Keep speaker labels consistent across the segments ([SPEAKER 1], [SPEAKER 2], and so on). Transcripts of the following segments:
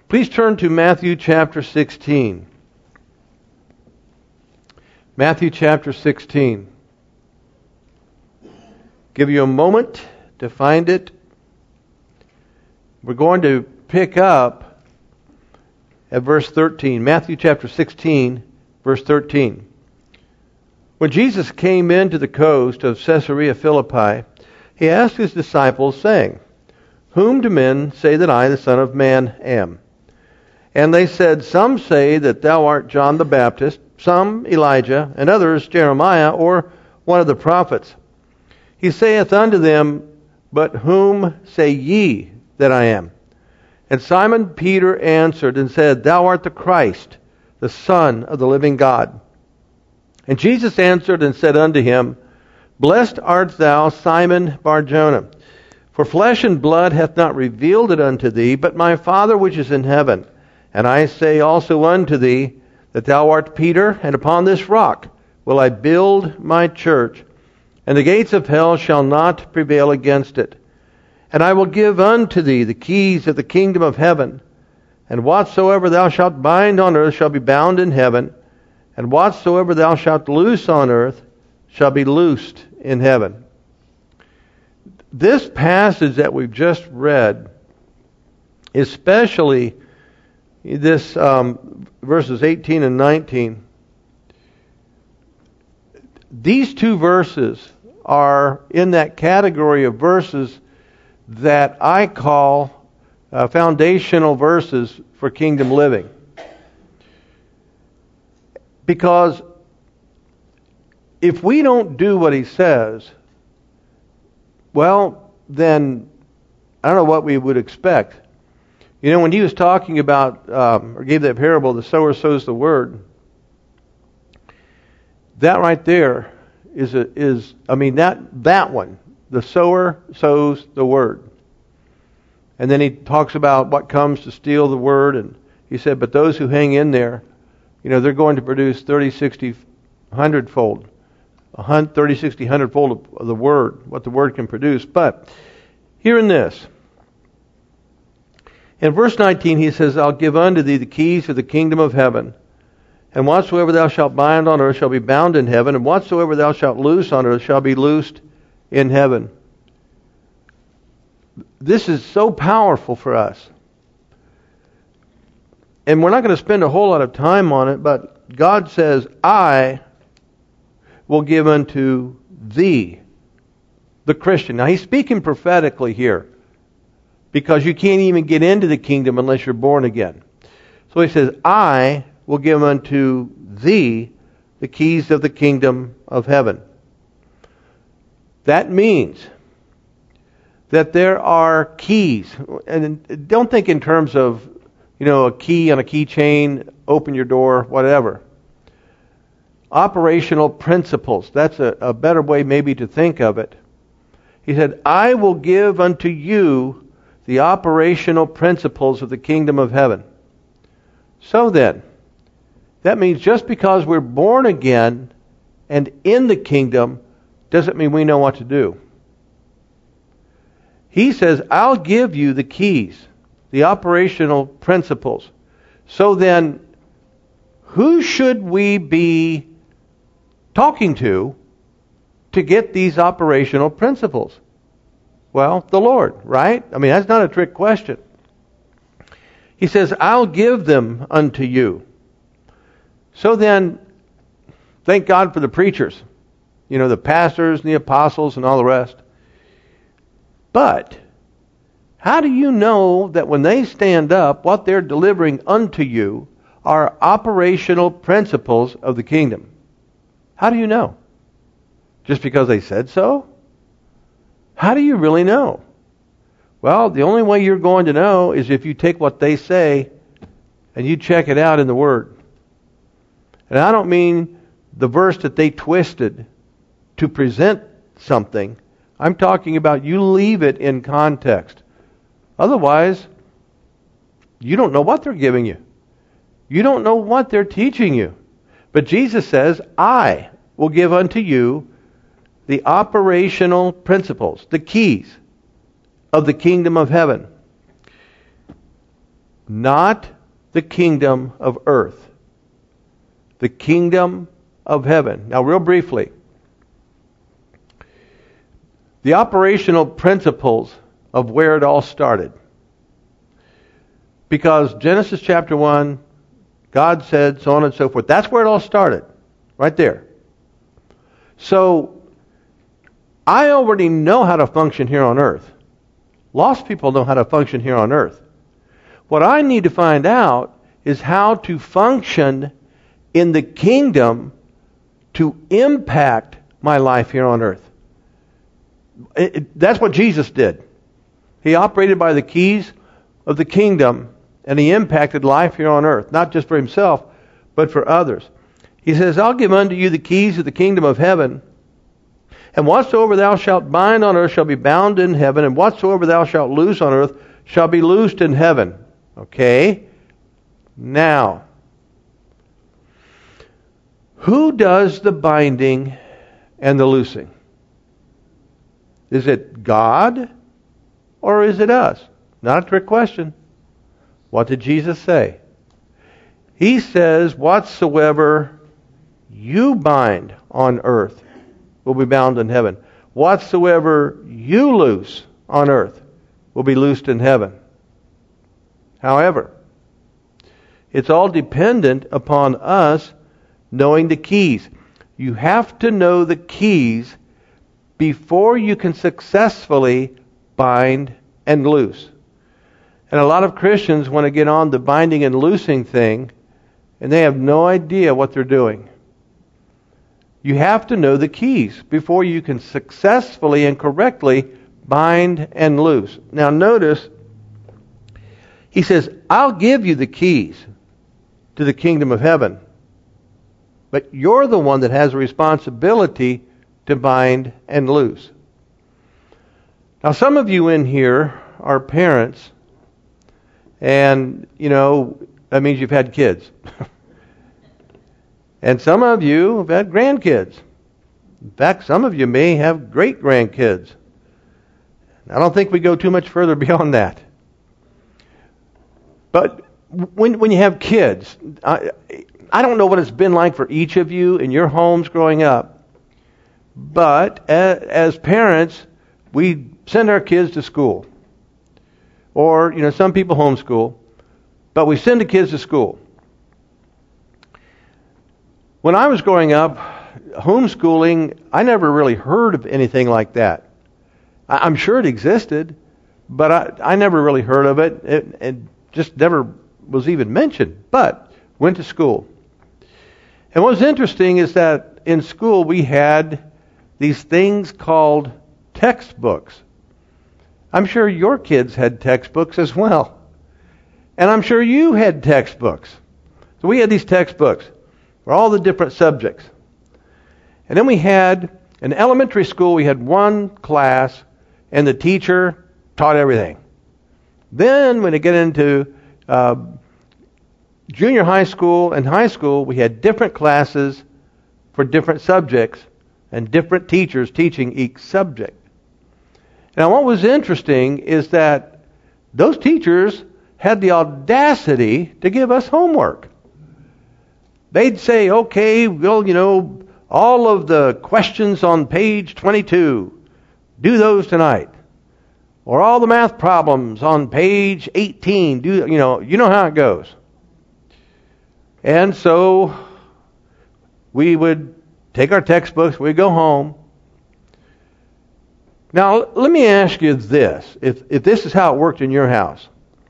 [SPEAKER 1] Please turn to Matthew chapter 16. Matthew chapter 16. Give you a moment to find it. We're going to pick up at verse 13. Matthew chapter 16, verse 13. When Jesus came into the coast of Caesarea Philippi, he asked his disciples, saying, "Whom do men say that I, the Son of Man, am?" And they said, "Some say that thou art John the Baptist, some Elijah, and others Jeremiah, or one of the prophets." He saith unto them, "But whom say ye that I am?" And Simon Peter answered and said, "Thou art the Christ, the Son of the living God." And Jesus answered and said unto him, "Blessed art thou, Simon Bar-Jonah, for flesh and blood hath not revealed it unto thee, but my Father which is in heaven. And I say also unto thee, that thou art Peter, and upon this rock will I build my church, and the gates of hell shall not prevail against it. And I will give unto thee the keys of the kingdom of heaven. And whatsoever thou shalt bind on earth shall be bound in heaven, and whatsoever thou shalt loose on earth shall be loosed in heaven." This passage that we've just read, especially this verses 18 and 19, these two verses are in that category of verses that I call foundational verses for kingdom living. Because if we don't do what he says, well, then I don't know what we would expect. You know, when he was talking about, or gave that parable, the sower sows the word, that right there is that one, the sower sows the word. And then he talks about what comes to steal the word, and he said, but those who hang in there, you know, they're going to produce 30, 60, 100-fold. 30, 60, 100-fold of the word, what the word can produce. But here in this, in verse 19, he says, "I'll give unto thee the keys of the kingdom of heaven. And whatsoever thou shalt bind on earth shall be bound in heaven, and whatsoever thou shalt loose on earth shall be loosed in heaven." This is so powerful for us. And we're not going to spend a whole lot of time on it, but God says, "I will give unto thee," the Christian. Now he's speaking prophetically here, because you can't even get into the kingdom unless you're born again. So he says, "I will give unto thee the keys of the kingdom of heaven." That means that there are keys. And don't think in terms of, you know, a key on a keychain, open your door, whatever. Operational principles. That's a better way maybe to think of it. He said, "I will give unto you the operational principles of the kingdom of heaven." So then, that means just because we're born again and in the kingdom doesn't mean we know what to do. He says, "I'll give you the keys, the operational principles." So then, who should we be talking to get these operational principles? Well, the Lord, right? I mean, that's not a trick question. He says, "I'll give them unto you." So then, thank God for the preachers. You know, the pastors and the apostles and all the rest. But how do you know that when they stand up, what they're delivering unto you are operational principles of the kingdom? How do you know? Just because they said so? How do you really know? Well, the only way you're going to know is if you take what they say and you check it out in the Word. And I don't mean the verse that they twisted to present something. I'm talking about you leave it in context. Otherwise, you don't know what they're giving you. You don't know what they're teaching you. But Jesus says, "I will give unto you the operational principles, the keys of the kingdom of heaven." not the kingdom of earth. The kingdom of heaven. Now, real briefly, the operational principles of where it all started. Because Genesis chapter 1, God said, so on and so forth. That's where it all started. Right there. So, I already know how to function here on earth. Lost people know how to function here on earth. What I need to find out is how to function in the kingdom to impact my life here on earth. That's what Jesus did. He operated by the keys of the kingdom, and he impacted life here on earth, not just for himself, but for others. He says, I'll give unto you the keys of the kingdom of heaven, and whatsoever thou shalt bind on earth shall be bound in heaven, and whatsoever thou shalt loose on earth shall be loosed in heaven. Okay? Now, who does the binding and the loosing? Is it God or is it us? Not a trick question. What did Jesus say? He says, whatsoever you bind on earth will be bound in heaven. Whatsoever you loose on earth will be loosed in heaven. However, it's all dependent upon us knowing the keys. You have to know the keys before you can successfully bind and loose. And a lot of Christians want to get on the binding and loosing thing, and they have no idea what they're doing. You have to know the keys before you can successfully and correctly bind and loose. Now notice, he says, I'll give you the keys to the kingdom of heaven. But you're the one that has a responsibility to bind and loose. Now, some of you in here are parents, and, that means you've had kids. And some of you have had grandkids. In fact, some of you may have great-grandkids. I don't think we go too much further beyond that. But when you have kids, I don't know what it's been like for each of you in your homes growing up. But as parents, we send our kids to school. Or, some people homeschool. But we send the kids to school. When I was growing up, homeschooling, I never really heard of anything like that. I'm sure it existed, but I never really heard of it. It just never was even mentioned. But went to school. And what was interesting is that in school we had these things called textbooks. I'm sure your kids had textbooks as well. And I'm sure you had textbooks. So we had these textbooks for all the different subjects. And then we had, in elementary school, we had one class, and the teacher taught everything. Then when they get into junior high school and high school, we had different classes for different subjects and different teachers teaching each subject. Now, what was interesting is that those teachers had the audacity to give us homework. They'd say, okay, well, all of the questions on page 22, do those tonight. Or all the math problems on page 18, you know how it goes. And so we would take our textbooks, we'd go home. Now, let me ask you this, if this is how it worked in your house.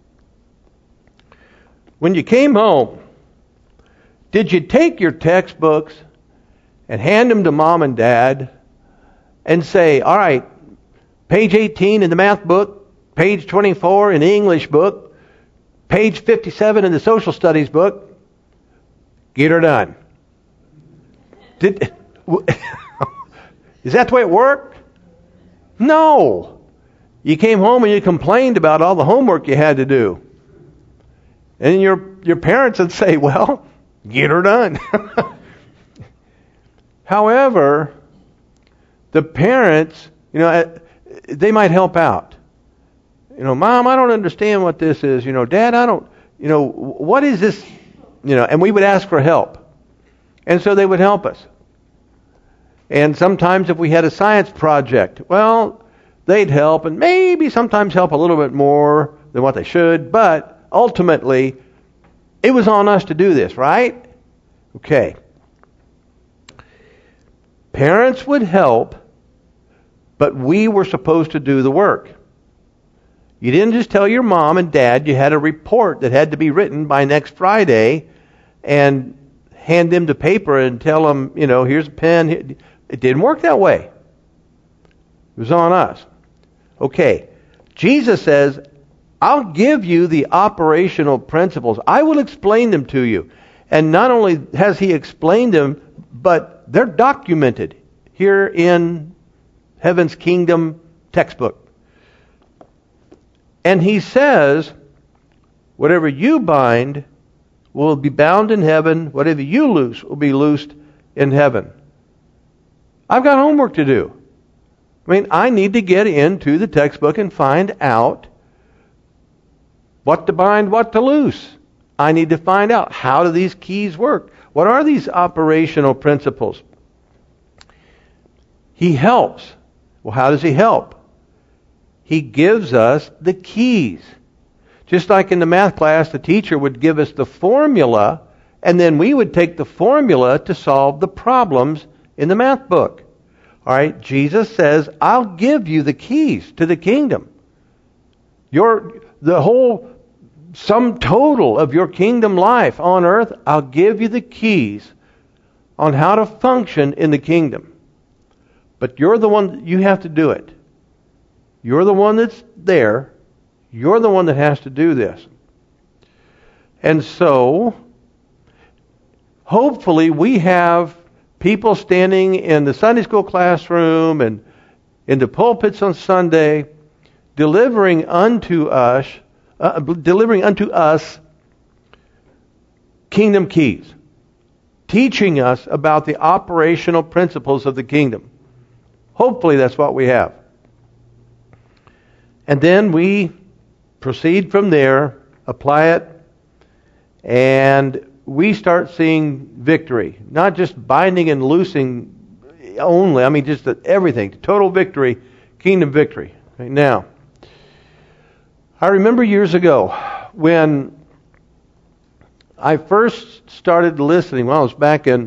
[SPEAKER 1] When you came home, did you take your textbooks and hand them to mom and dad and say, all right, page 18 in the math book, page 24 in the English book, page 57 in the social studies book, get her done? Is that the way it worked? No. You came home and you complained about all the homework you had to do. And your parents would say, well, get her done. However, the parents, they might help out. Mom, I don't understand what this is. Dad, I don't, what is this? And we would ask for help. And so they would help us. And sometimes if we had a science project, well, they'd help and maybe sometimes help a little bit more than what they should, but ultimately, it was on us to do this, right? Okay. Parents would help, but we were supposed to do the work. You didn't just tell your mom and dad you had a report that had to be written by next Friday and hand them the paper and tell them, here's a pen. It didn't work that way. It was on us. Okay. Jesus says, I'll give you the operational principles. I will explain them to you. And not only has He explained them, but they're documented here in Heaven's Kingdom textbook. And He says, whatever you bind will be bound in heaven. Whatever you loose will be loosed in heaven. I've got homework to do. I need to get into the textbook and find out what to bind, what to loose. I need to find out, how do these keys work? What are these operational principles? He helps. Well, how does He help? He gives us the keys. Just like in the math class, the teacher would give us the formula, and then we would take the formula to solve the problems in the math book. All right, Jesus says, I'll give you the keys to the kingdom. The whole sum total of your kingdom life on earth, I'll give you the keys on how to function in the kingdom. But you're the one, you have to do it. You're the one that's there. You're the one that has to do this. And so, hopefully we have people standing in the Sunday school classroom and in the pulpits on Sunday, delivering unto us kingdom keys, teaching us about the operational principles of the kingdom. Hopefully that's what we have. And then we proceed from there, apply it, and we start seeing victory. Not just binding and loosing only, just everything. Total victory, kingdom victory. Right now, I remember years ago when I first started listening, I was back in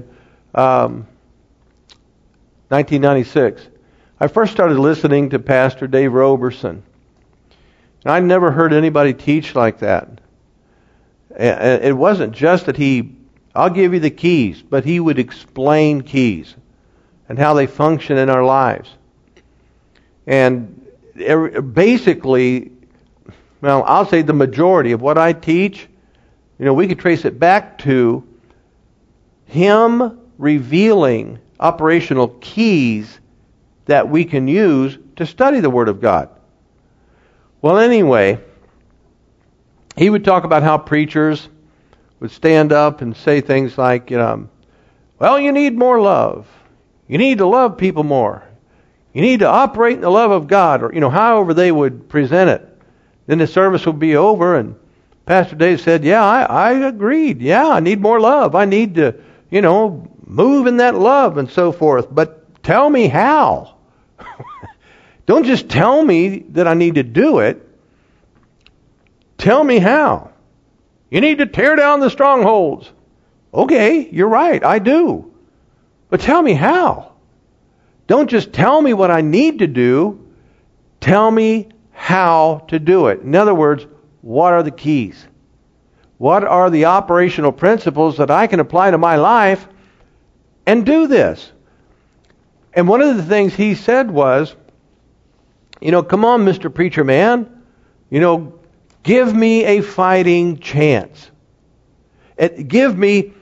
[SPEAKER 1] 1996. I first started listening to Pastor Dave Roberson. And I'd never heard anybody teach like that. It wasn't just that I'll give you the keys, but he would explain keys and how they function in our lives. And basically, I'll say the majority of what I teach, we could trace it back to him revealing operational keys that we can use to study the Word of God. Well, anyway, he would talk about how preachers would stand up and say things like, well, you need more love. You need to love people more. You need to operate in the love of God, or, however they would present it. Then the service would be over, and Pastor Dave said, yeah, I agreed. Yeah, I need more love. I need to, move in that love and so forth. But tell me how. Don't just tell me that I need to do it. Tell me how. You need to tear down the strongholds. Okay, you're right, I do. But tell me how. Don't just tell me what I need to do. Tell me how to do it. In other words, what are the keys? What are the operational principles that I can apply to my life and do this? And one of the things he said was, come on, Mr. Preacher Man, give me a fighting chance. Give me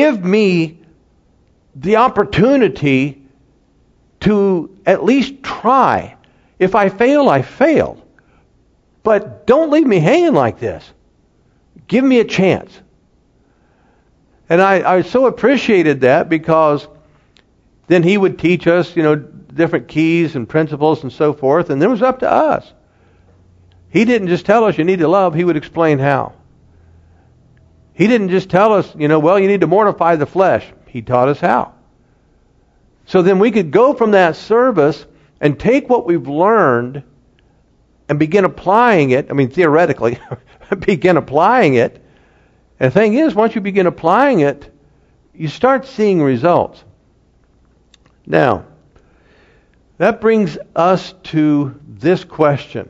[SPEAKER 1] the opportunity to at least try. If I fail, I fail. But don't leave me hanging like this. Give me a chance. And I so appreciated that, because then he would teach us, different keys and principles and so forth, and then it was up to us. He didn't just tell us you need to love, he would explain how. He didn't just tell us, well, you need to mortify the flesh. He taught us how. So then we could go from that service and take what we've learned and begin applying it. I mean, theoretically, begin applying it. And the thing is, once you begin applying it, you start seeing results. Now, that brings us to this question.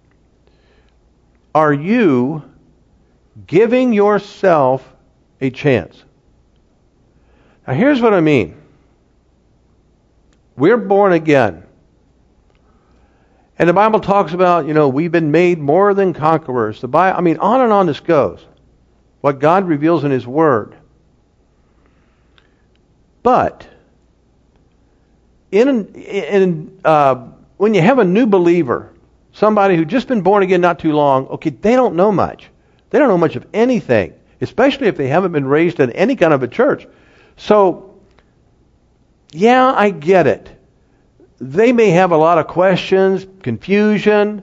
[SPEAKER 1] Are you giving yourself a chance? Now, here's what I mean. We're born again. And the Bible talks about, we've been made more than conquerors. On and on this goes. What God reveals in His Word. But when you have a new believer, somebody who's just been born again not too long, okay, they don't know much. They don't know much of anything, especially if they haven't been raised in any kind of a church. So, yeah, I get it. They may have a lot of questions, confusion,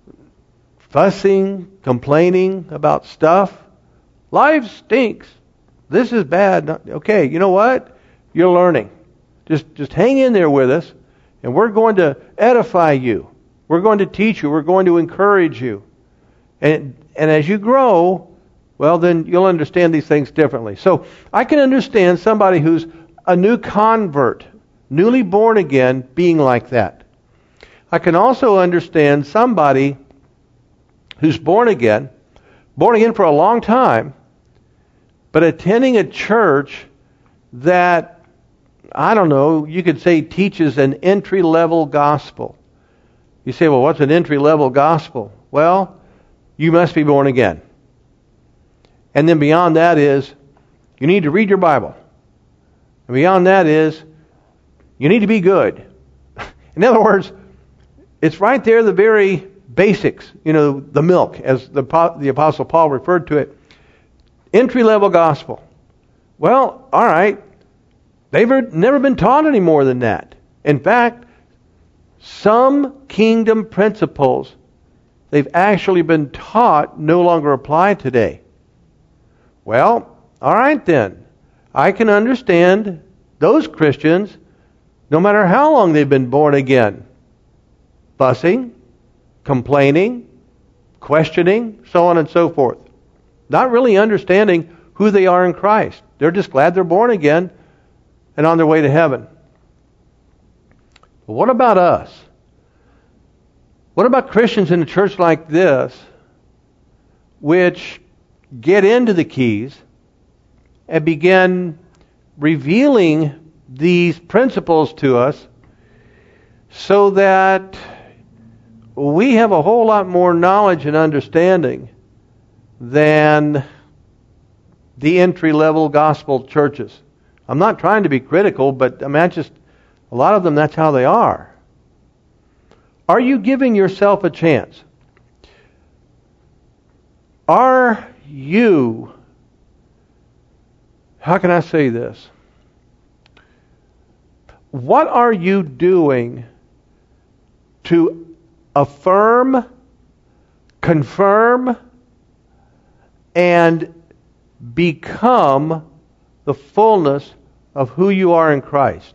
[SPEAKER 1] fussing, complaining about stuff. Life stinks. This is bad. Okay, you know what? You're learning. Just hang in there with us, and we're going to edify you. We're going to teach you. We're going to encourage you. And as you grow, well, then you'll understand these things differently. So I can understand somebody who's a new convert, newly born again, being like that. I can also understand somebody who's born again for a long time, but attending a church that, I don't know, you could say teaches an entry-level gospel. You say, well, what's an entry-level gospel? Well, you must be born again. And then beyond that is, you need to read your Bible. And beyond that is, you need to be good. In other words, it's right there, the very basics, the milk, as the Apostle Paul referred to it. Entry-level gospel. Well, all right. They've never been taught any more than that. In fact, some kingdom principles they've actually been taught no longer apply today. Well, all right then. I can understand those Christians, no matter how long they've been born again, fussing, complaining, questioning, so on and so forth. Not really understanding who they are in Christ. They're just glad they're born again and on their way to heaven. But what about us? What about Christians in a church like this, which get into the keys and begin revealing these principles to us so that we have a whole lot more knowledge and understanding than the entry-level gospel churches? I'm not trying to be critical, but a lot of them, that's how they are. Are you giving yourself a chance? Are you, how can I say this? What are you doing to affirm, confirm, and become the fullness of who you are in Christ?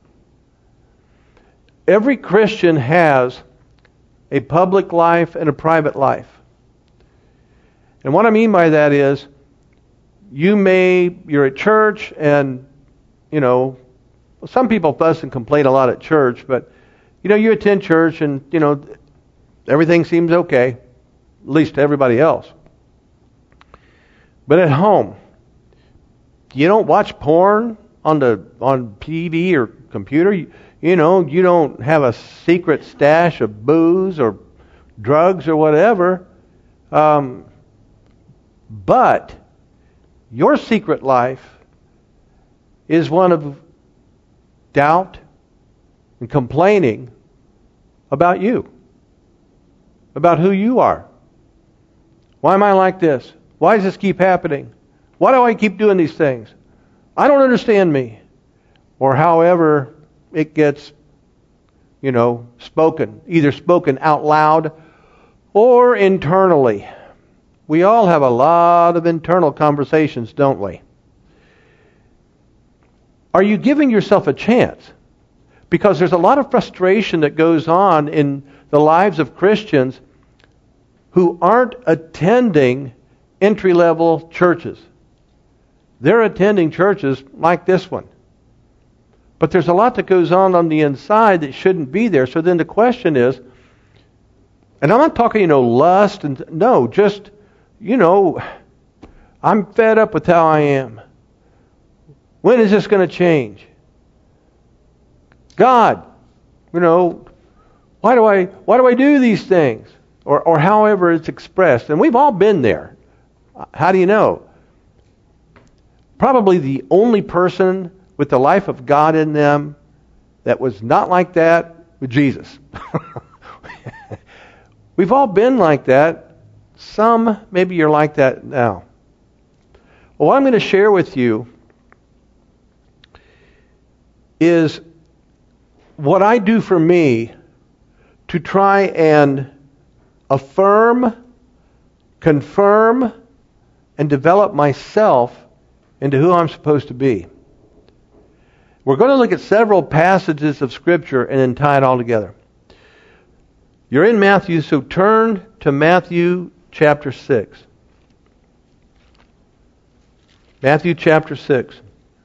[SPEAKER 1] Every Christian has a public life and a private life. And what I mean by that is, you're at church and, some people fuss and complain a lot at church, but, you attend church and, everything seems okay, at least to everybody else. But at home, you don't watch porn on TV or computer. You don't have a secret stash of booze or drugs or whatever. But your secret life is one of doubt and complaining about you, about who you are. Why am I like this? Why does this keep happening? Why do I keep doing these things? I don't understand me. Or however it gets, spoken, either spoken out loud or internally. We all have a lot of internal conversations, don't we? Are you giving yourself a chance? Because there's a lot of frustration that goes on in the lives of Christians who aren't attending entry-level churches. They're attending churches like this one. But there's a lot that goes on the inside that shouldn't be there. So then the question is, and I'm not talking, lust, just, I'm fed up with how I am. When is this going to change? God, why do I do these things? Or however it's expressed. And we've all been there. How do you know? Probably the only person with the life of God in them that was not like that was Jesus. We've all been like that. Some, maybe you're like that now. Well, what I'm going to share with you is what I do for me to try and affirm, confirm, and develop myself into who I'm supposed to be. We're going to look at several passages of Scripture and then tie it all together. You're in Matthew, so turn to Matthew chapter 6. Matthew chapter 6.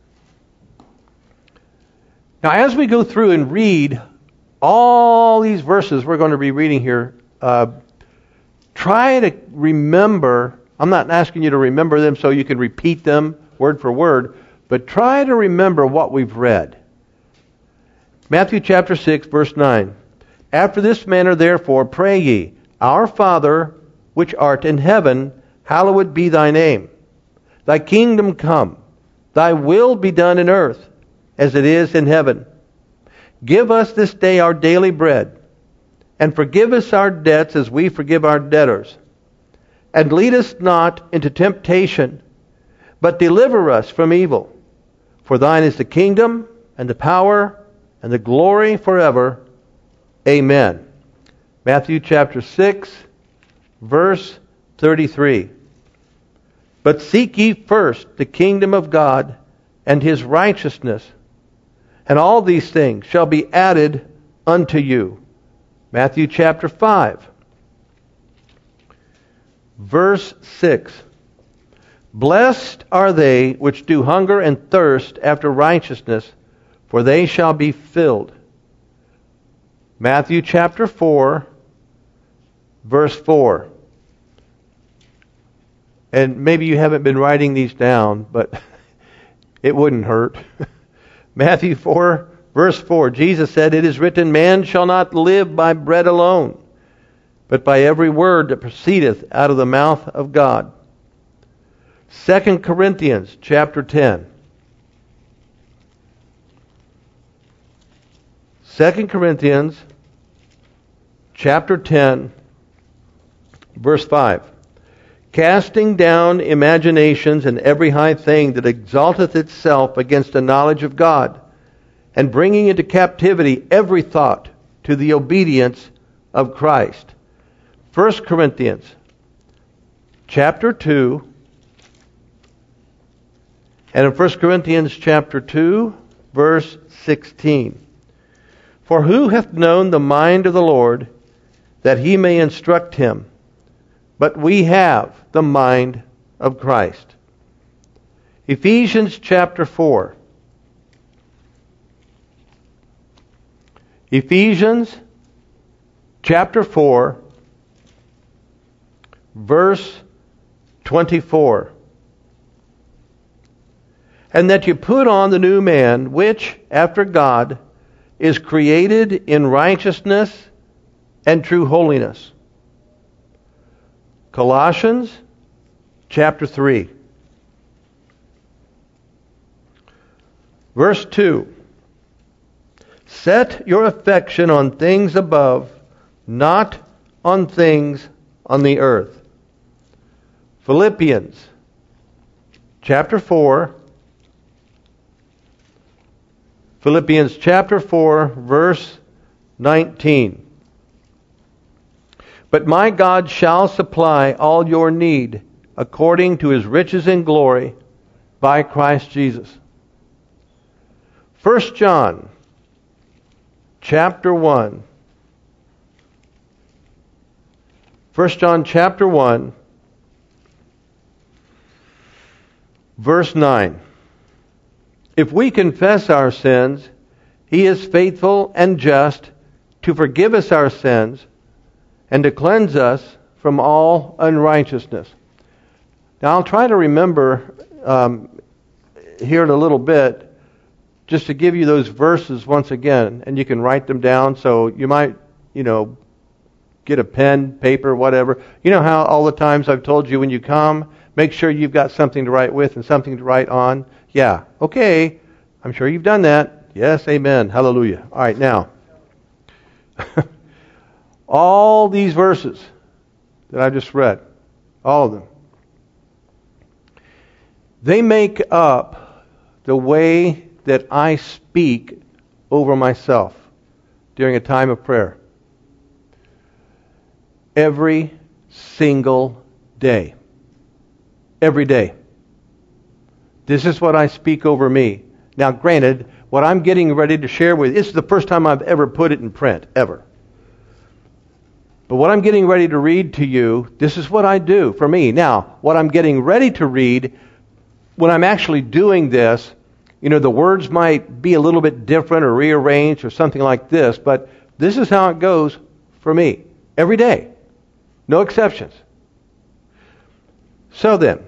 [SPEAKER 1] Now, as we go through and read all these verses we're going to be reading here, try to remember. I'm not asking you to remember them so you can repeat them word for word, but try to remember what we've read. Matthew chapter 6, verse 9. After this manner, therefore, pray ye, Our Father, which art in heaven, hallowed be thy name. Thy kingdom come. Thy will be done in earth, as it is in heaven. Give us this day our daily bread, and forgive us our debts as we forgive our debtors. And lead us not into temptation, but deliver us from evil. For thine is the kingdom, and the power, and the glory forever. Amen. Matthew chapter 6, verse 33. But seek ye first the kingdom of God and his righteousness, and all these things shall be added unto you. Matthew chapter 5, verse 6. Blessed are they which do hunger and thirst after righteousness, for they shall be filled. Matthew chapter 4, verse 4. And maybe you haven't been writing these down, but it wouldn't hurt. Matthew 4, verse 4. Jesus said, It is written, Man shall not live by bread alone, but by every word that proceedeth out of the mouth of God. 2 Corinthians chapter 10. 2 Corinthians chapter 10, verse 5. Casting down imaginations and every high thing that exalteth itself against the knowledge of God, and bringing into captivity every thought to the obedience of Christ. 1 Corinthians chapter 2, and in 1 Corinthians chapter 2, verse 16. For who hath known the mind of the Lord, that he may instruct him? But we have the mind of Christ. Ephesians chapter 4. Ephesians chapter 4, verse 24. And that you put on the new man, which, after God, is created in righteousness and true holiness. Colossians chapter 3. Verse 2. Set your affection on things above, not on things on the earth. Philippians chapter 4. Philippians chapter 4, verse 19. But my God shall supply all your need according to His riches in glory by Christ Jesus. 1 John chapter 1. 1 John chapter 1, verse 9. If we confess our sins, He is faithful and just to forgive us our sins and to cleanse us from all unrighteousness. Now I'll try to remember here in a little bit just to give you those verses once again, and you can write them down. So you might, get a pen, paper, whatever. You know how all the times I've told you when you come, make sure you've got something to write with and something to write on. Yeah, okay. I'm sure you've done that. Yes, amen. Hallelujah. All right, now. All these verses that I just read, all of them, they make up the way that I speak over myself during a time of prayer. Every single day. Every day. This is what I speak over me. Now, granted, what I'm getting ready to share with you, this is the first time I've ever put it in print, ever. But what I'm getting ready to read to you, this is what I do for me. Now, what I'm getting ready to read, when I'm actually doing this, the words might be a little bit different or rearranged or something like this, but this is how it goes for me. Every day. No exceptions. So then,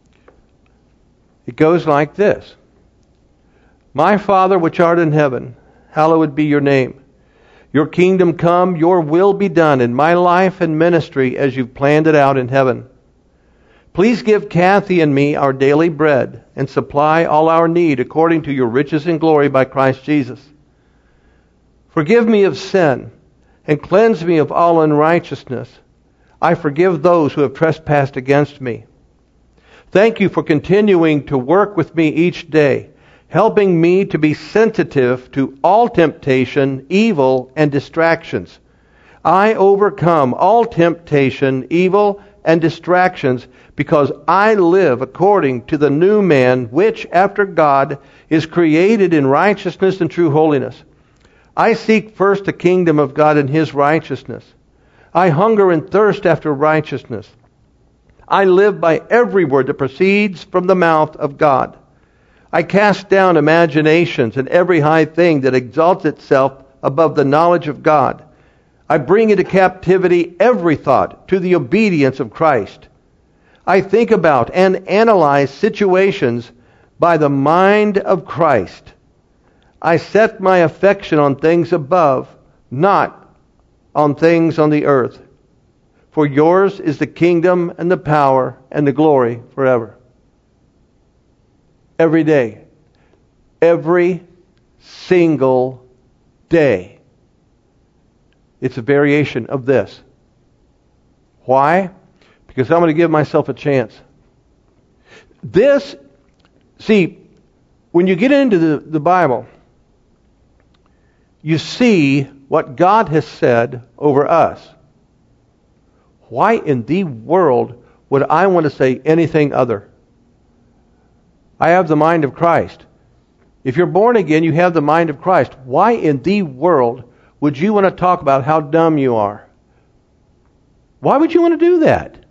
[SPEAKER 1] it goes like this. My Father which art in heaven, hallowed be your name. Your kingdom come, your will be done in my life and ministry as you've planned it out in heaven. Please give Kathy and me our daily bread and supply all our need according to your riches and glory by Christ Jesus. Forgive me of sin and cleanse me of all unrighteousness. I forgive those who have trespassed against me. Thank you for continuing to work with me each day, helping me to be sensitive to all temptation, evil, and distractions. I overcome all temptation, evil, and distractions because I live according to the new man which, after God, is created in righteousness and true holiness. I seek first the kingdom of God and His righteousness. I hunger and thirst after righteousness. I live by every word that proceeds from the mouth of God. I cast down imaginations and every high thing that exalts itself above the knowledge of God. I bring into captivity every thought to the obedience of Christ. I think about and analyze situations by the mind of Christ. I set my affection on things above, not on things on the earth. For yours is the kingdom and the power and the glory forever. Every day. Every single day. It's a variation of this. Why? Because I'm going to give myself a chance. When you get into the Bible, you see what God has said over us. Why in the world would I want to say anything other? I have the mind of Christ. If you're born again, you have the mind of Christ. Why in the world would you want to talk about how dumb you are? Why would you want to do that?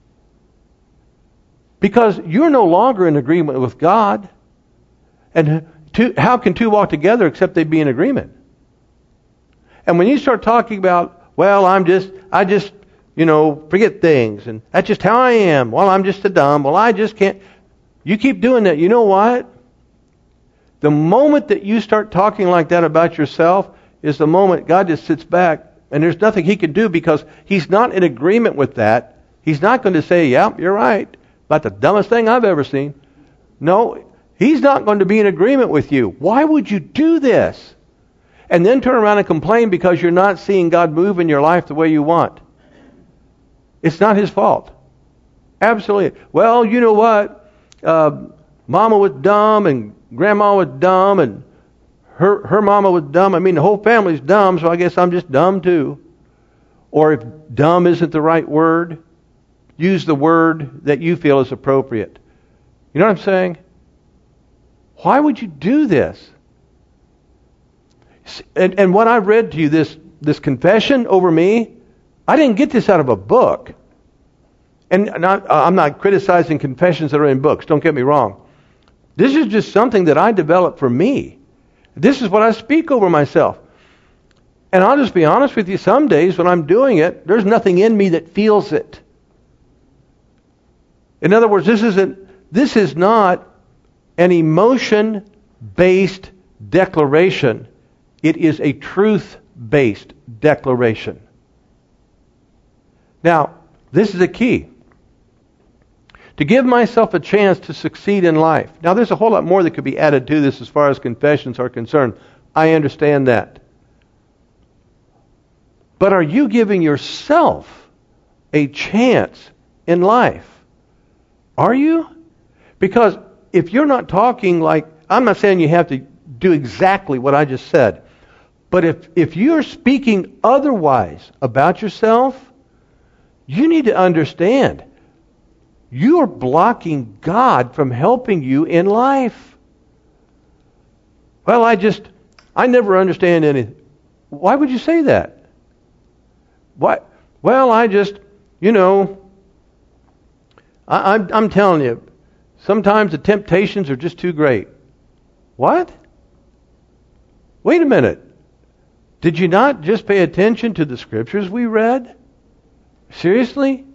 [SPEAKER 1] Because you're no longer in agreement with God. And how can two walk together except they be in agreement? And when you start talking about, well, I just forget things, and that's just how I am. Well, I'm just a dumb. Well, I just can't. You keep doing that. You know what? The moment that you start talking like that about yourself is the moment God just sits back, and there's nothing He can do because He's not in agreement with that. He's not going to say, yeah, you're right, about the dumbest thing I've ever seen. No, He's not going to be in agreement with you. Why would you do this? And then turn around and complain because you're not seeing God move in your life the way you want. It's not His fault. Absolutely. Well, you know what? Mama was dumb and Grandma was dumb and her mama was dumb. I mean, the whole family's dumb, so I guess I'm just dumb too. Or if dumb isn't the right word, use the word that you feel is appropriate. You know what I'm saying? Why would you do this? And what I read to you, this confession over me, I didn't get this out of a book. And I'm not criticizing confessions that are in books. Don't get me wrong. This is just something that I developed for me. This is what I speak over myself. And I'll just be honest with you, some days when I'm doing it, there's nothing in me that feels it. In other words, this is not an emotion-based declaration. It is a truth-based declaration. Now, this is a key. To give myself a chance to succeed in life. Now, there's a whole lot more that could be added to this as far as confessions are concerned. I understand that. But are you giving yourself a chance in life? Are you? Because if you're not talking like, I'm not saying you have to do exactly what I just said, but if you're speaking otherwise about yourself, you need to understand you are blocking God from helping you in life. Well, I never understand anything. Why would you say that? What? Well, I'm telling you, sometimes the temptations are just too great. What? Wait a minute. Did you not just pay attention to the scriptures we read? Seriously?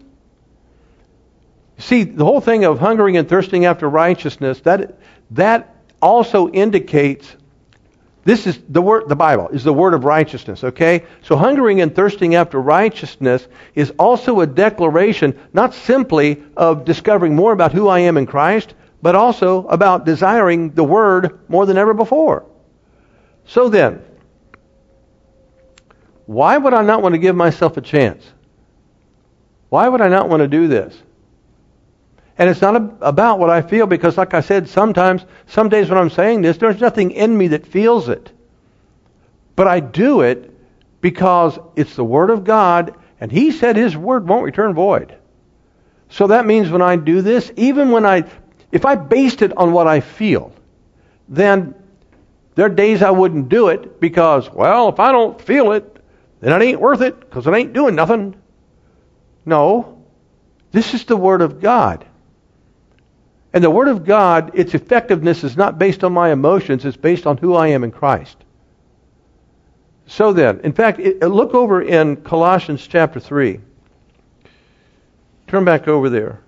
[SPEAKER 1] See, the whole thing of hungering and thirsting after righteousness, that also indicates this is the word. The Bible is the word of righteousness, okay? So hungering and thirsting after righteousness is also a declaration, not simply of discovering more about who I am in Christ, but also about desiring the word more than ever before. So then, why would I not want to give myself a chance? Why would I not want to do this? And it's not about what I feel, because like I said, some days when I'm saying this, there's nothing in me that feels it. But I do it because it's the Word of God, and He said His Word won't return void. So that means when I do this, even if I based it on what I feel, then there are days I wouldn't do it because, well, if I don't feel it, then it ain't worth it because it ain't doing nothing. No, this is the Word of God. And the Word of God, its effectiveness is not based on my emotions, it's based on who I am in Christ. So then, in fact, look over in Colossians chapter 3. Turn back over there.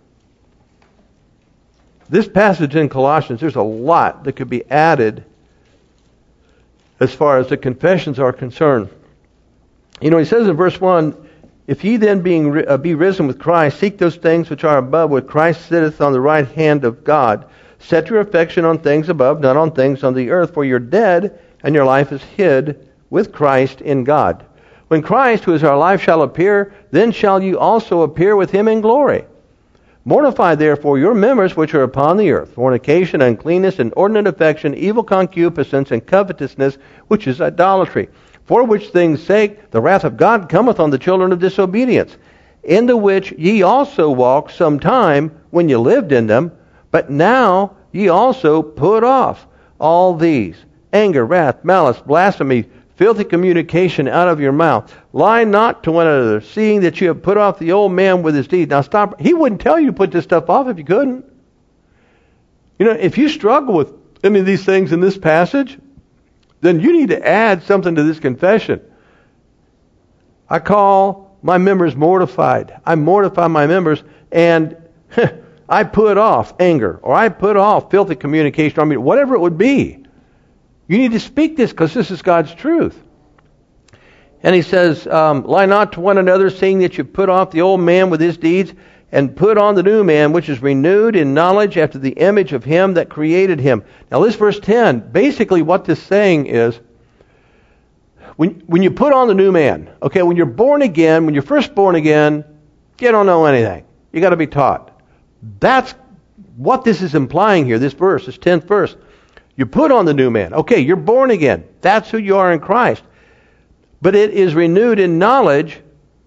[SPEAKER 1] This passage in Colossians, there's a lot that could be added as far as the confessions are concerned. You know, he says in verse 1, if ye then be risen with Christ, seek those things which are above, where Christ sitteth on the right hand of God. Set your affection on things above, not on things on the earth, for you're dead, and your life is hid with Christ in God. When Christ, who is our life, shall appear, then shall you also appear with Him in glory. Mortify therefore your members which are upon the earth, fornication, uncleanness, inordinate affection, evil concupiscence, and covetousness, which is idolatry. For which things' sake the wrath of God cometh on the children of disobedience, in the which ye also walked some time when ye lived in them, but now ye also put off all these: anger, wrath, malice, blasphemy, filthy communication out of your mouth. Lie not to one another, seeing that you have put off the old man with his deeds. Now stop. He wouldn't tell you to put this stuff off if you couldn't. You know, if you struggle with any of these things in this passage, then you need to add something to this confession. I call my members mortified. I mortify my members, and I put off anger, or I put off filthy communication. I mean, whatever it would be. You need to speak this because this is God's truth. And he says, lie not to one another, seeing that you put off the old man with his deeds, and put on the new man, which is renewed in knowledge after the image of Him that created him. Now this verse 10, basically what this saying is, when you put on the new man, okay, when you're born again, when you're first born again, you don't know anything. You got to be taught. That's what this is implying here, this verse, this 10th verse. You put on the new man. Okay, you're born again. That's who you are in Christ. But it is renewed in knowledge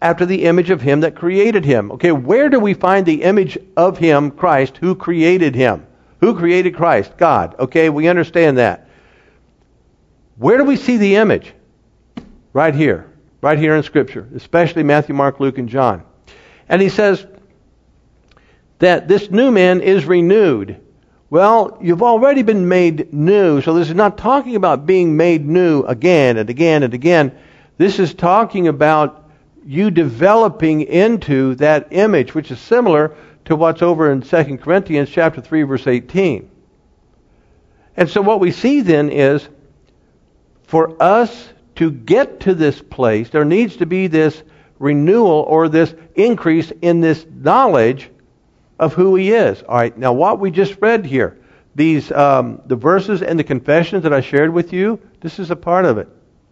[SPEAKER 1] after the image of him that created him. Okay, where do we find the image of him, Christ? Who created him? Who created Christ? God. Okay, we understand that. Where do we see the image? Right here. Right here in Scripture. Especially Matthew, Mark, Luke, and John. And he says that this new man is renewed. Well, you've already been made new, so this is not talking about being made new again and again and again. This is talking about you developing into that image, which is similar to what's over in 2 Corinthians chapter 3, verse 18. And so what we see then is, for us to get to this place, there needs to be this renewal or this increase in this knowledge of who He is. All right, now what we just read here, these the verses and the confessions that I shared with you, this is a part of it.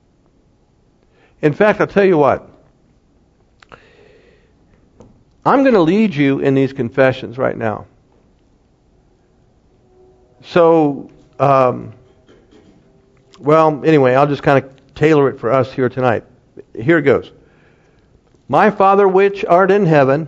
[SPEAKER 1] In fact, I'll tell you what. I'm going to lead you in these confessions right now. So, well, anyway, I'll just kind of tailor it for us here tonight. Here it goes. My Father which art in heaven,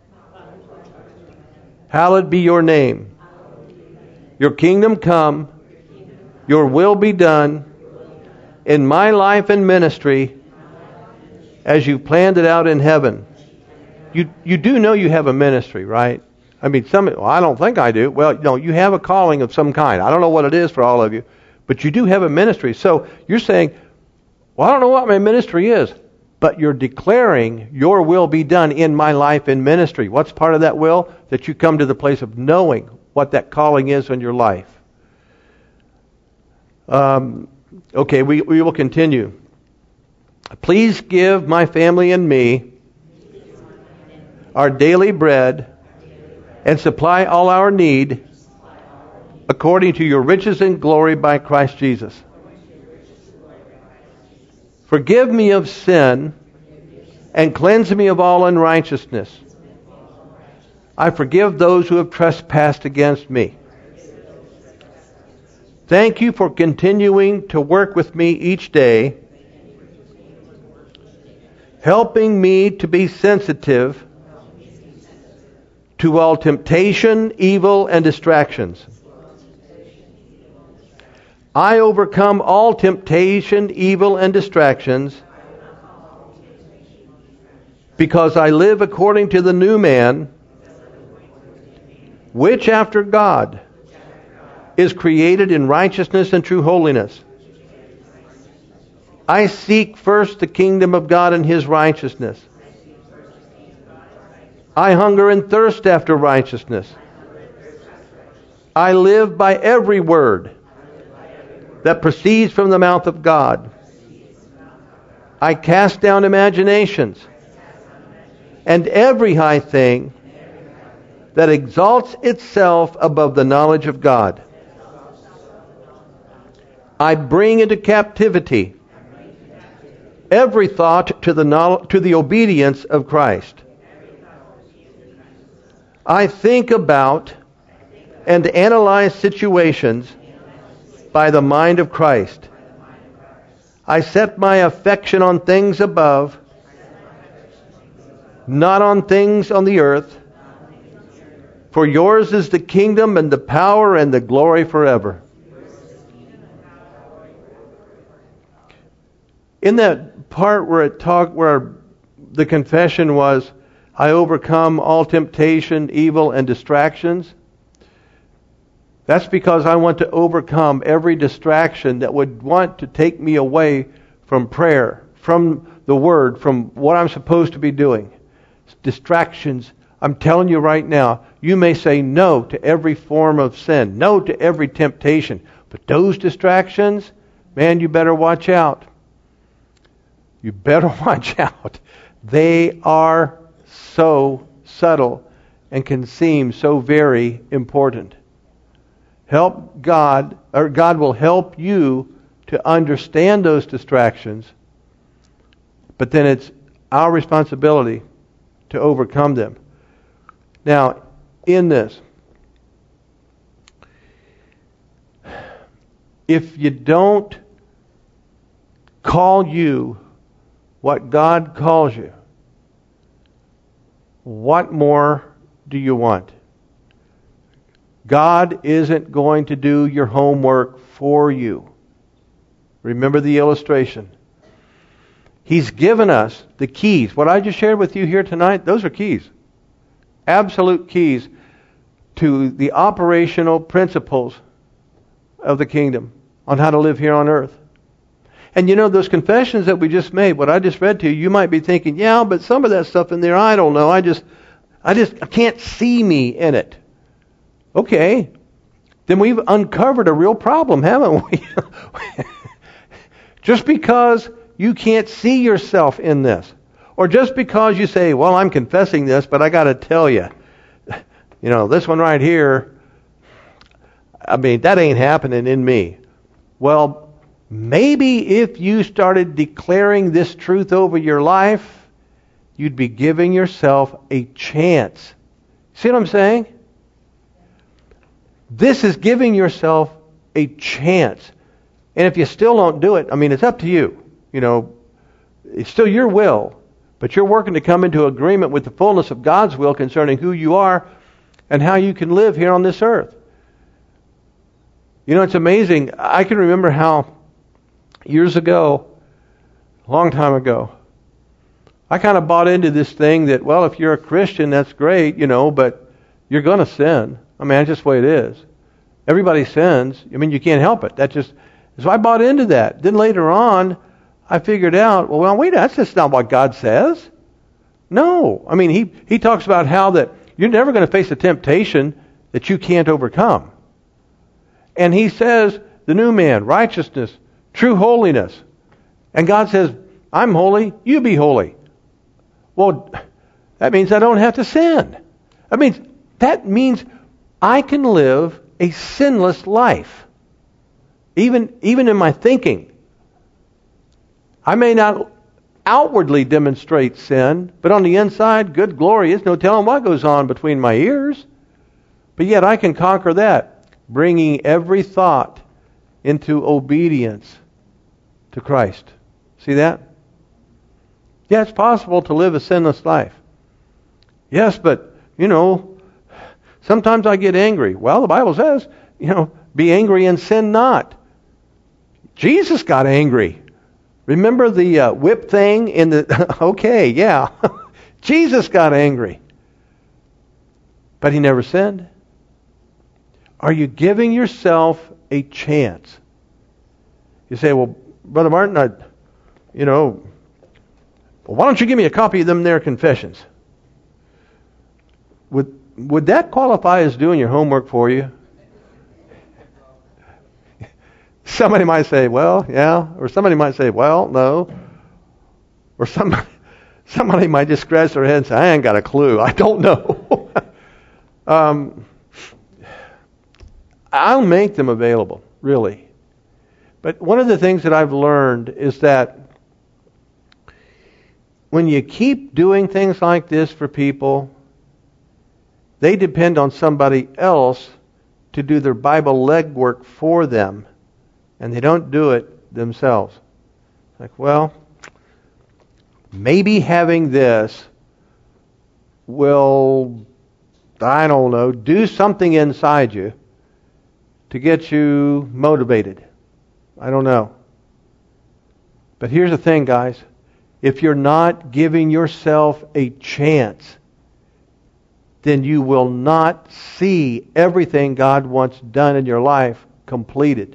[SPEAKER 1] hallowed be your name. Your kingdom come, your will be done in my life and ministry as you planned it out in heaven. You do know you have a ministry, right? I mean, I don't think I do. Well, no, you have a calling of some kind. I don't know what it is for all of you, but you do have a ministry. So you're saying, well, I don't know what my ministry is, but you're declaring your will be done in my life and ministry. What's part of that will? That you come to the place of knowing what that calling is in your life. Okay, we will continue. Please give my family and me our daily bread and supply all our need according to your riches and glory by Christ Jesus. Forgive me of sin and cleanse me of all unrighteousness. I forgive those who have trespassed against me. Thank you for continuing to work with me each day, helping me to be sensitive to all temptation, evil, and distractions. I overcome all temptation, evil, and distractions because I live according to the new man, which after God is created in righteousness and true holiness. I seek first the kingdom of God and His righteousness. I hunger and thirst after righteousness. I live by every word that proceeds from the mouth of God. I cast down imaginations and every high thing that exalts itself above the knowledge of God. I bring into captivity every thought to the obedience of Christ. I think about and analyze situations by the mind of Christ. I set my affection on things above, not on things on the earth. For yours is the kingdom and the power and the glory forever. In that part where the confession was, I overcome all temptation, evil, and distractions. That's because I want to overcome every distraction that would want to take me away from prayer, from the Word, from what I'm supposed to be doing. Distractions. I'm telling you right now, you may say no to every form of sin, no to every temptation. But those distractions, man, you better watch out. You better watch out. They are so subtle and can seem so very important. Help God, or God will help you to understand those distractions, but then it's our responsibility to overcome them. Now, in this, if you don't call you what God calls you, what more do you want? God isn't going to do your homework for you. Remember the illustration. He's given us the keys. What I just shared with you here tonight, those are keys. Absolute keys to the operational principles of the kingdom on how to live here on earth. And you know, those confessions that we just made, what I just read to you, you might be thinking, yeah, but some of that stuff in there, I don't know. I can't see me in it. Okay. Then we've uncovered a real problem, haven't we? Just because you can't see yourself in this, or just because you say, well, I'm confessing this, but I got to tell you, this one right here, that ain't happening in me. Well, maybe if you started declaring this truth over your life, you'd be giving yourself a chance. See what I'm saying? This is giving yourself a chance. And if you still don't do it, it's up to you. It's still your will, but you're working to come into agreement with the fullness of God's will concerning who you are and how you can live here on this earth. It's amazing. I can remember how years ago, a long time ago, I kind of bought into this thing that, well, if you're a Christian, that's great, but you're going to sin. That's just the way it is. Everybody sins. You can't help it. So I bought into that. Then later on, I figured out, well, wait, that's just not what God says. No. He talks about how that you're never going to face a temptation that you can't overcome. And he says, the new man, righteousness, true holiness. And God says, I'm holy, you be holy. Well, that means I don't have to sin. That means I can live a sinless life. Even in my thinking. I may not outwardly demonstrate sin, but on the inside, good glory, there's no telling what goes on between my ears. But yet I can conquer that, bringing every thought into obedience to Christ. See that? Yeah, it's possible to live a sinless life. Yes, but, sometimes I get angry. Well, the Bible says, be angry and sin not. Jesus got angry. Remember the whip thing in the... Okay, yeah. Jesus got angry. But he never sinned. Are you giving yourself a chance? You say, well, Brother Martin, well, why don't you give me a copy of them there confessions? Would that qualify as doing your homework for you? Somebody might say, well, yeah. Or somebody might say, well, no. Or somebody might just scratch their head and say, I ain't got a clue. I don't know. I'll make them available, really. But one of the things that I've learned is that when you keep doing things like this for people, they depend on somebody else to do their Bible legwork for them. And they don't do it themselves. Well, maybe having this will, I don't know, do something inside you to get you motivated. I don't know. But here's the thing, guys. If you're not giving yourself a chance, then you will not see everything God wants done in your life completed.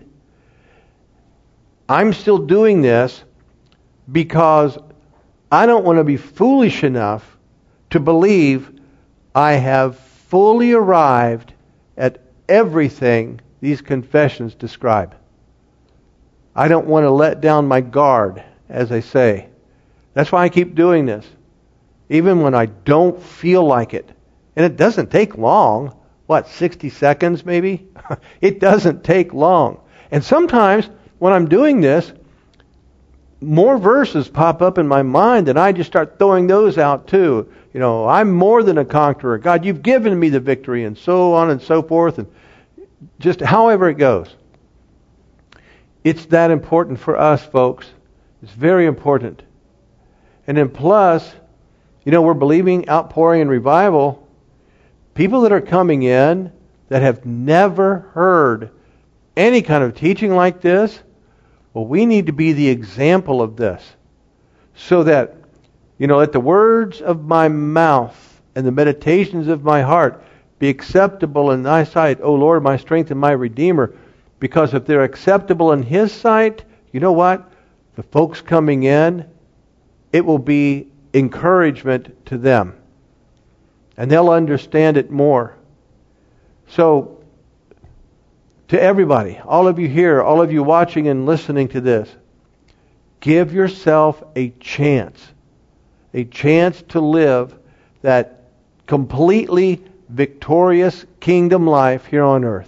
[SPEAKER 1] I'm still doing this because I don't want to be foolish enough to believe I have fully arrived at everything these confessions describe. I don't want to let down my guard, as they say. That's why I keep doing this. Even when I don't feel like it. And it doesn't take long. 60 seconds maybe? It doesn't take long. And sometimes when I'm doing this, more verses pop up in my mind and I just start throwing those out too. I'm more than a conqueror. God, you've given me the victory, and so on and so forth. And just however it goes. It's that important for us, folks. It's very important. And then plus, We're believing outpouring and revival. People that are coming in that have never heard any kind of teaching like this, well, we need to be the example of this. So that, let the words of my mouth and the meditations of my heart be acceptable in thy sight, O Lord, my strength and my Redeemer. Because if they're acceptable in His sight, you know what? The folks coming in, it will be encouragement to them. And they'll understand it more. So, to everybody, all of you here, all of you watching and listening to this, give yourself a chance to live that completely victorious kingdom life here on earth.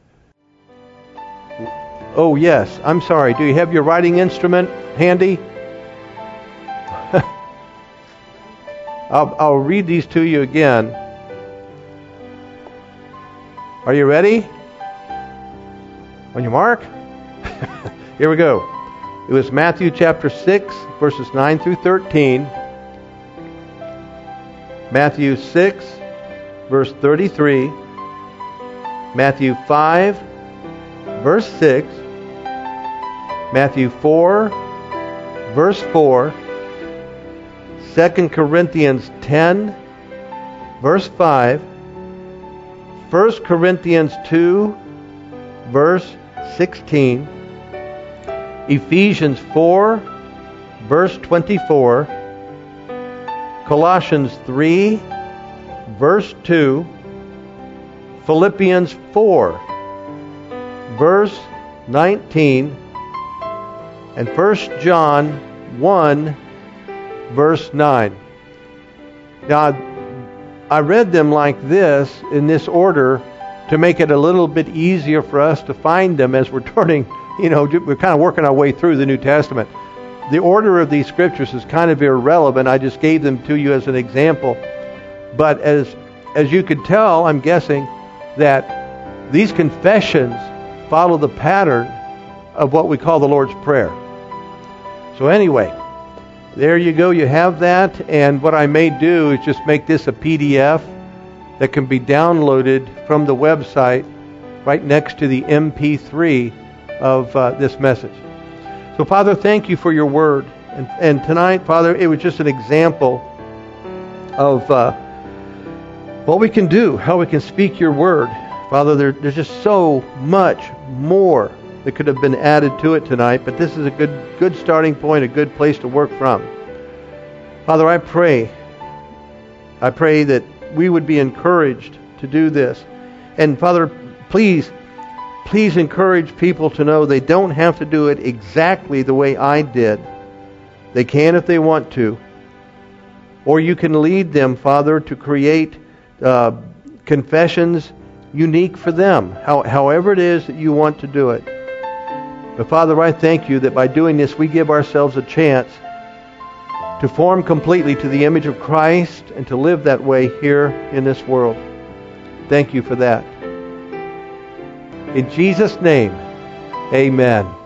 [SPEAKER 1] Oh yes, I'm sorry. Do you have your writing instrument handy? I'll read these to you again. Are you ready? On your mark? Here we go. It was Matthew chapter 6, verses 9 through 13. Matthew 6, verse 33. Matthew 5, verse 6. Matthew 4, verse 4. 2 Corinthians 10, verse 5. 1 Corinthians 2, verse 16. Ephesians 4, verse 24. Colossians 3, verse 2. Philippians 4, verse 19. And 1 John 1, verse 9. Now, I read them like this, in this order, to make it a little bit easier for us to find them as we're turning, we're kind of working our way through the New Testament. The order of these scriptures is kind of irrelevant. I just gave them to you as an example. But as you could tell, I'm guessing, that these confessions follow the pattern of what we call the Lord's Prayer. So anyway, there you go. You have that. And what I may do is just make this a PDF that can be downloaded from the website right next to the MP3 of this message. So, Father, thank you for your word. And tonight, Father, it was just an example of what we can do, how we can speak your word. Father, there's just so much more that could have been added to it tonight, but this is a good starting point, a good place to work from. Father, I pray that we would be encouraged to do this. And Father, please encourage people to know they don't have to do it exactly the way I did. They can if they want to. Or you can lead them, Father, to create confessions unique for them, however it is that you want to do it. But Father, I thank you that by doing this, we give ourselves a chance to form completely to the image of Christ and to live that way here in this world. Thank you for that. In Jesus' name, amen.